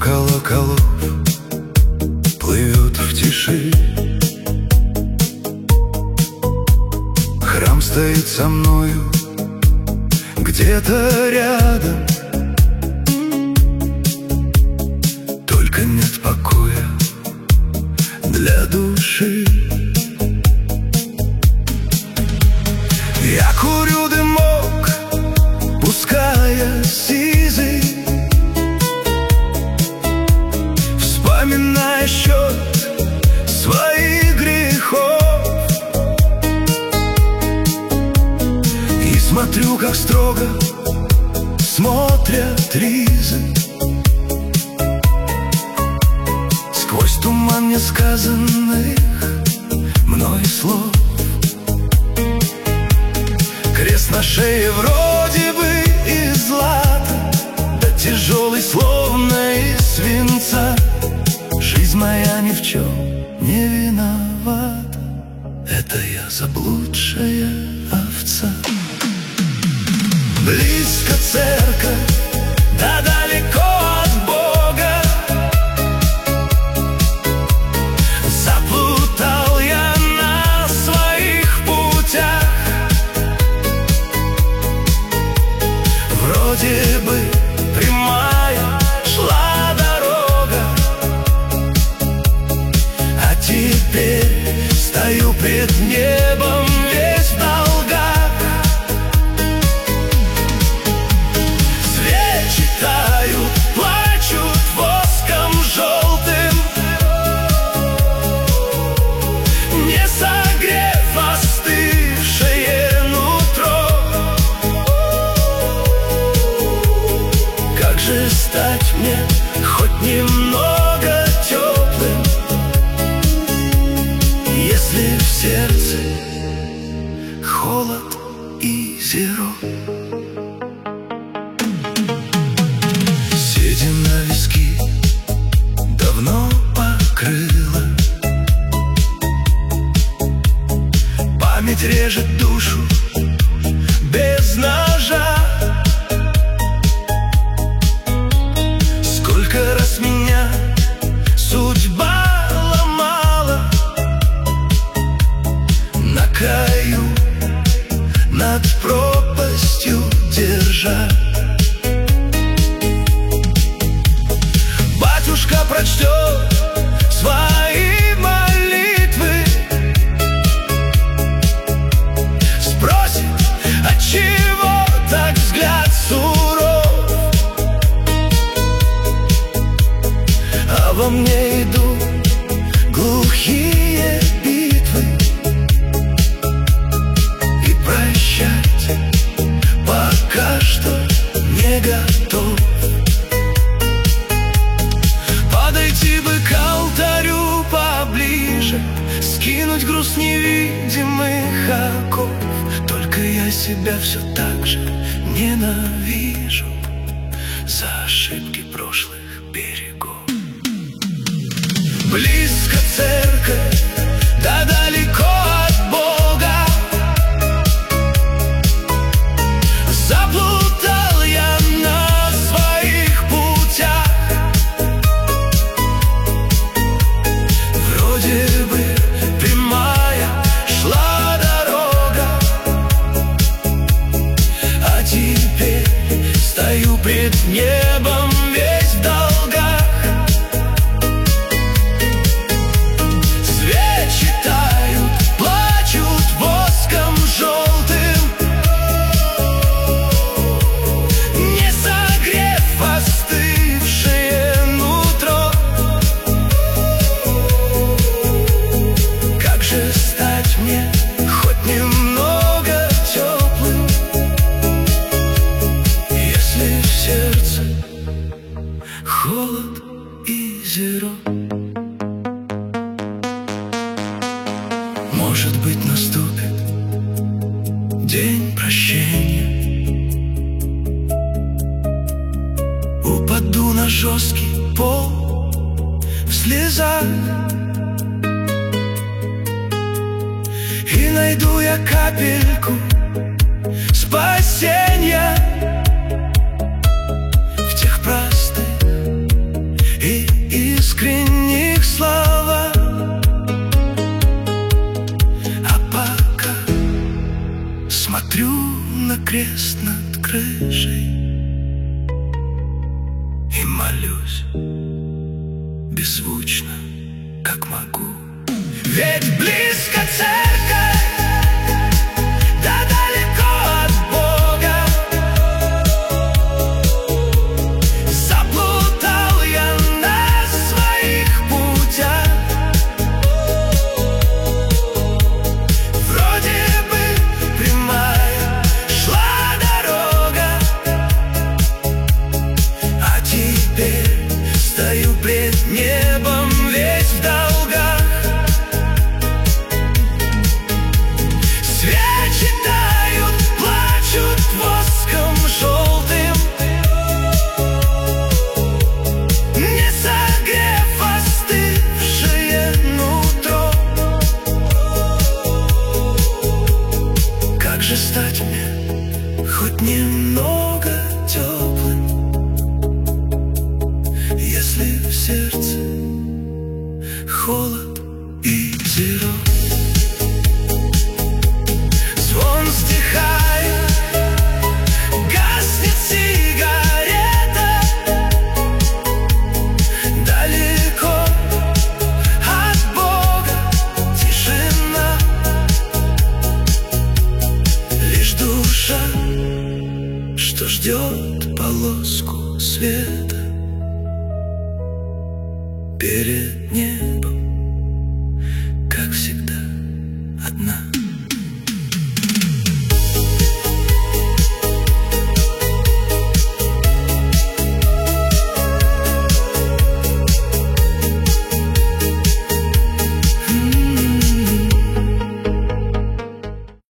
колоколов плывет в тиши. Храм стоит со мною где-то рядом, только нет покоя для души. Я курю дымок, пуская сизый, вспоминая счет своих грехов, и смотрю, как строго смотрят ризы сквозь туман несказанных мной слов. Крест на шее вроде бы из злата, да тяжелый, словно из свинца. Жизнь моя ни в чем не виновата, это я заблудшая овца. Близко церковь, да далеко от Бога, заплутал я на своих путях. Вроде бы прямая шла дорога, а теперь стою пред небом весь в долгах. Свечи тают, плачут воском желтым, не согрев остывшее нутро. Как же стать мне хоть немного теплым, если в сердце холод и зеро? Седина виски давно покрыла, память режет душу без ножа. Сколько раз меня судьба ломала на краю, над пропастью держа. Батюшка прочтет свои молитвы, спросит, отчего так взгляд суров, а во мне идут глухие битвы, и прощать пока что не готов. Подойти бы к алтарю поближе, скинуть груз невидимых оков, только я себя все так же ненавижу за ошибки прошлых берегов. Близко церковь, да далеко от Бога, заплутал я на своих путях. Вроде бы прямая шла дорога, а теперь стою пред небом весь в долгах. Свечи тают, плачут воском желтым, не согрев остывшее нутро. Как же стать мне хоть немного теплым, если в сердце холод и зеро? Может быть, наступит день прощения, упаду на жесткий пол в слезах, и найду я капельку спасения в тех простых искренних слова. А пока смотрю на крест над крышей и молюсь беззвучно, как могу. Ведь близко церковь, да далеко от Бога. Заплутал я на своих путях. Вроде бы прямая шла дорога, а теперь стою пред небом весь в долгах. Свечи тают, плачут воском желтым, не согрев остывшее нутро. Как же стать мне хоть немного теплым, если в сердце холод и зеро? Звон стихает, гаснет сигарета. Далеко от Бога тишина, лишь душа, что ждет полоску света перед ней.